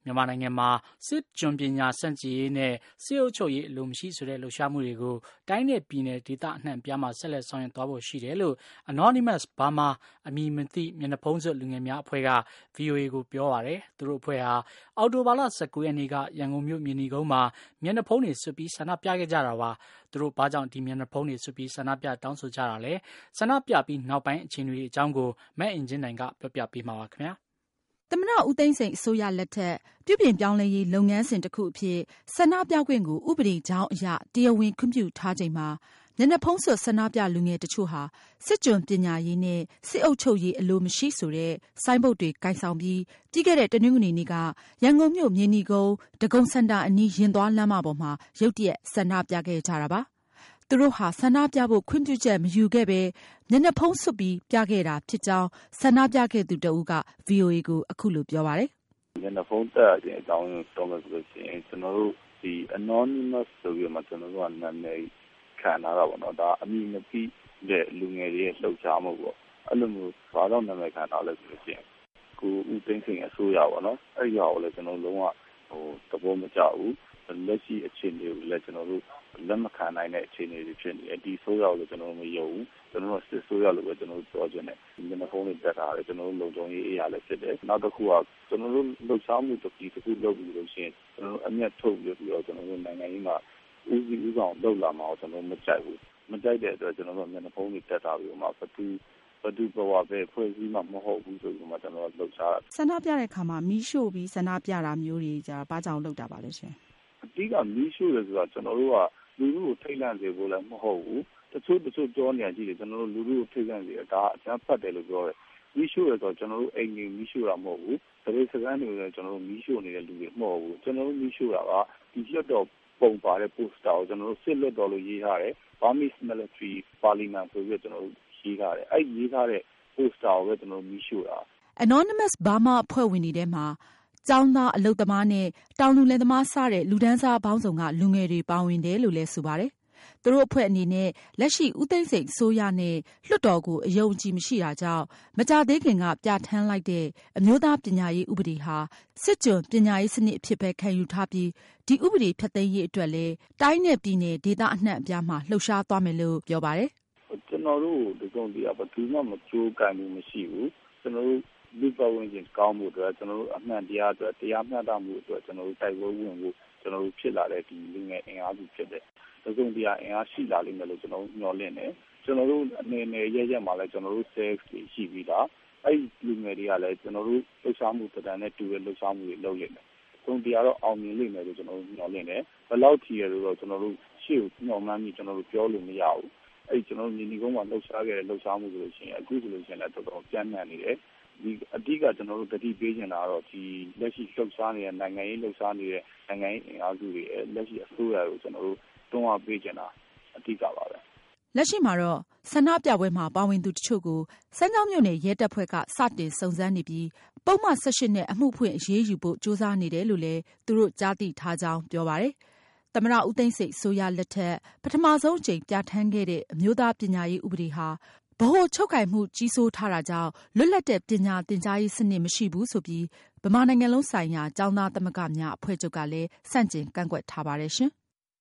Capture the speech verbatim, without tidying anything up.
မြန်မာနိုင်ငံမှာစစ်ကျွန်ပညာစန့်ကျင်ရေးနဲ့စစ်အုပ်ချုပ်ရေးအလိုမရှိဆိုတဲ့လှုပ်ရှားမှုတွေကိုတိုင်းနဲ့ပြည်နယ်ဒေသအနှံ့အပြားမှာဆက်လက်ဆောင်ရွက်သွားဖို့ရှိတယ်လို့ Anonymous Burma အမည်မသိမျက်နှာဖုံးစွပ်လူငယ်များအဖွဲ့က ဗွီအိုအေကိုပြောပါတယ်။သူတို့အဖွဲ့ဟာအောက်တိုဘာလ၁၉ရက်နေ့ကရန်ကုန်မြို့မြေနီကုန်းမှာမျက်နှာဖုံးတွေစွပ်ပြီးဆန္ဒပြခဲ့ကြတာပါ။သူတို့ဘာကြောင့်ဒီမျက်နှာဖုံးတွေစွပ်ပြီးဆန္ဒပြတောင်းဆိုကြတာလဲ။ဆန္ဒပြပြီးနောက်ပိုင်းအခြေအနေတွေအကြောင်းကိုမအင်ကြင်းနိုင်ကပြောပြပေးမှာပါခင်ဗျာ။သမ္မတဦးသိန်းစိန်အစိုးရလက်ထက်ပြုပြင်ပြောင်းလဲရေးလုပ်ငန်းစဉ်တစ်ခုအဖြစ်ဆန္ဒပြခွင့်ကိုဥပဒေကြောင်းအရတရားဝင်ခွင့်ပြုထားချိန်မှာမျက်နှာဖုံးစွပ်ဆန္ဒပြလူငယ်တချို့ဟာစစ်ကျွန်ပညာရေးနဲ့စစ်အုပ်ချုပ်ရေးအလိုမရှိဆိုတဲ့ဆိုင်းဘုတ်တွေကိုင်ဆောင်ပြီးပြီးခဲ့တဲ့တနင်္ဂနွေနေ့ကရန်ကုန်မြို့မြေနီကုန်းဒဂုံစင်တာအနီးရင်သွားလမ်းမပေါ်မှာရုတ်တရက်ဆန္ဒပြခဲ့ကြတာပါ။သူတို့ဟာဆန္ဒပြဖို့ခွင့်ပြုချက်မယူခဲ့ပဲမျက်နှာဖုံးစွပ်ပြီးပြခဲ့တာဖြစ်ကြောင်းဆန္ဒပြခဲ့သူတဦးက ဗွီအိုအေ ကိုအခုလိုပြောပါတယ်။မျက်နှာဖုံးတက်ခြင်းအကြောင်းတောင်းလို့ဆိုလို့ရှိရင်ကျွန်တော်တို့ဒီ Anonymous ဆိုပြီးမှကျွန်တော်တို့ကနာမည်ခံထားတာပေါ့နော်ဒါအမည်မသိတဲ့လူငယ်တွေရဲ့လှုပ်ရှားမှုပေါ့အဲ့လိုမျိုးဘာလို့နာမည်ခံထားလဲဆိုလို့ရှိရင်ကိုဦးသိန်းစိန်အစိုးရပေါ့နော်အဲ့ဒီဟာကိုလည်းကျွန်တော်လုံးဝဟိုသဘောမကျဘူးလက်ရှိအခြေအနေကိုလည်းကျွန်တော်တို့လက်မခံနိုင်တဲ့အခြေအနေတွေဖြစ်နေတယ်ဒီဆိုရလို့ကျွန်တော်တို့မယုံဘူးကျွန်တော်တို့စစ်ဆိုရလို့ပဲကျွန်တော်တို့ပြောချင်တယ်ဒီမျက်နှာဖုံးတွေတက်ထားတယ်ကျွန်တော်တို့လုံခြုံရေးအရာလည်းဖြစ်တယ်နောက်တစ်ခုကကျွန်တော်တို့လှုပ်ရှားမှုတစ်ခုတစ်ခုလုပ်ပြီးလို့ရှိရင်ကျွန်တော်တို့အမျက်ထုတ်ပြီးတော့ကျွန်တော်တို့နိုင်ငံရေးမှာဦးစီးဦးဆောင်လုပ်လာမှာကိုကျွန်တော်မကြိုက်ဘူးမကြိုက်တဲ့အတွက်ကျွန်တော်တို့မျက်နှာဖုံးတွေတက်ထားပြီးမှဘသူဘသူဘဝပဲဖွဲ့စည်းမှမဟုတ်ဘူးဆိုပြီးမှကျွန်တော်တို့လှုပ်ရှားတာဆန္ဒပြတဲ့အခါမှာမီးရှို့ပြီးဆန္ဒပြတာမျိုးတွေကြာဘာကြောင့်လုပ်တာပါလဲရှင်အဓိကမီးရှို့တယ်ဆိုတာကျွန်တော်တို့ကလူလူကိုထိတ်လန့်စေဖို့လည်းမဟုတ်ဘူးတချို့တချို့ကြောနေကြည့်တယ်ကျွန်တော်တို့လူလူကိုထိတ်လန့်စေတာဒါအကျန်းဖတ်တယ်လို့ပြောတယ်မီးရှို့ရဆိုကျွန်တော်တို့အိမ်ကြီးမီးရှို့တာမဟုတ်ဘူးတရေစကန်တွေလည်းကျွန်တော်တို့မီးရှို့နေတဲ့လူတွေမဟုတ်ဘူးကျွန်တော်တို့မီးရှို့တာကဒီလွတ်တော်ပုံပါတဲ့ poster ကိုကျွန်တော်တို့စစ်လွတ်တော်လို့ရေးထားတယ် Burmese Military Parliament ဆိုပြီးကျွန်တော်တို့ရေးထားတယ်အဲ့ရေးထားတဲ့ poster ကိုပဲကျွန်တော်တို့မီးရှို့တာ Anonymous Burma အဖွဲ့ဝင်တွေထဲမှာကျောင်းသားအလုပ်သမားနဲ့တောင်သူလယ်သမားစတဲ့လူဒန်းစားပေါင်းစုံကလူငယ်တွေပါဝင်တယ်လို့လည်းဆိုပါတယ်။သူတို့အဖွဲ့အနေနဲ့လက်ရှိဦးသိန်းစိန်အစိုးရနဲ့လွှတ်တော်ကိုအယုံကြည်မရှိတာကြောင့်မကြသေးခင်ကပြဋ္ဌာန်းလိုက်တဲ့အမျိုးသားပညာရေးဥပဒေဟာစစ်ကျွန်ပညာရေးစနစ်အဖြစ်ပဲခံယူထားပြီးဒီဥပဒေဖြတ်သိမ်းရေးအတွက်လည်းတိုင်းနဲ့ပြည်နယ်ဒေသအနှံ့အပြားမှာလှုပ်ရှားသွားမယ်လို့ပြောပါတယ်။ကျွန်တော်တို့ဒီကုန်းတရားဘယ်သူမှမကြိုးကန်မှုမရှိဘူး။ကျွန်တော်တို့လူ့ပတ်ဝန်းကျင်ကောင်းမှုအတွက်ကျွန်တော်တို့အမှန်တရားအတွက်တရားမျှတမှုအတွက်ကျွန်တော်တို့တိုက်ပွဲဝင်ဖို့ကျွန်တော်တို့ဖြစ်လာတဲ့ဒီလူငယ်အင်အားစုဖြစ်တဲ့တစုံတရာအင်အားရှိလာလိမ့်မယ်လို့ကျွန်တော်တို့မျှော်လင့်တယ်ကျွန်တော်တို့အနေနဲ့ရရမှာလဲကျွန်တော်တို့ sales တွေရှိပြီးသားအဲ့ဒီလူငယ်တွေကလည်းကျွန်တော်တို့လှုပ်ရှားမှုတန်တဲ့တူတဲ့လှုပ်ရှားမှုတွေလုပ်လိမ့်မယ်တစုံတရာတော့အောင်မြင်လိမ့်မယ်လို့ကျွန်တော်တို့မျှော်လင့်တယ်ဘယ်လောက်ထီရတော့ကျွန်တော်တို့ရှေ့ကိုမျှော်မှန်းပြီးကျွန်တော်တို့ပြောလို့မရဘူးအဲ့ဒီကျွန်တော်တို့ညီညီကုန်းမှာလှုပ်ရှားခဲ့တဲ့လှုပ်ရှားမှုဆိုလို့ရှိရင်အခုဆိုလို့ရှိရင်လည်းတော်တော်ပြန်မြန်နေတယ်ဒီအဓိကကျွန်တော်တို့တတိပေးနေတာတော့ဒီလက်ရှိလှုပ်ရှားနေတဲ့နိုင်ငံရေးလှုပ်ရှားနေတဲ့နိုင်ငံရေးအင်အားစုတွေလက်ရှိအစိုးရကိုကျွန်တော်တို့တွန်းအားပေးနေတာအဓိကပါပဲလက်ရှိမှာတော့ဆန္ဒပြပွဲမှာပါဝင်သူတချို့ကိုစမ်းချောင်းမြို့နယ်ရဲတပ်ဖွဲ့ကစတင်စုံစမ်းနေပြီးပုံမှန်၁၈နဲ့အမှုဖွင့်အရေးယူဖို့ကြိုးစားနေတယ်လို့လည်းသူတို့ကြားသိထားကြောင်းပြောပါတယ်။သမ္မတဦးသိန်းစိန်အစိုးရလက်ထက်ပထမဆုံးအကြိမ်ပြဋ္ဌာန်းခဲ့တဲ့အမျိုးသားပညာရေးဥပဒေဟာဗဟိုချုပ်ကိုင်မှုကြီးစိုးထားတာကြောင့်လွတ်လပ်တဲ့ပညာသင်ကြားရေးစနစ်မရှိဘူးဆိုပြီးဗမာနိုင်ငံလုံးဆိုင်ရာကျောင်းသားသမဂ္ဂများအဖွဲ့ချုပ်ကလည်းဆန့်ကျင်ကန့်ကွက်ထားပါတယ်ရှင်။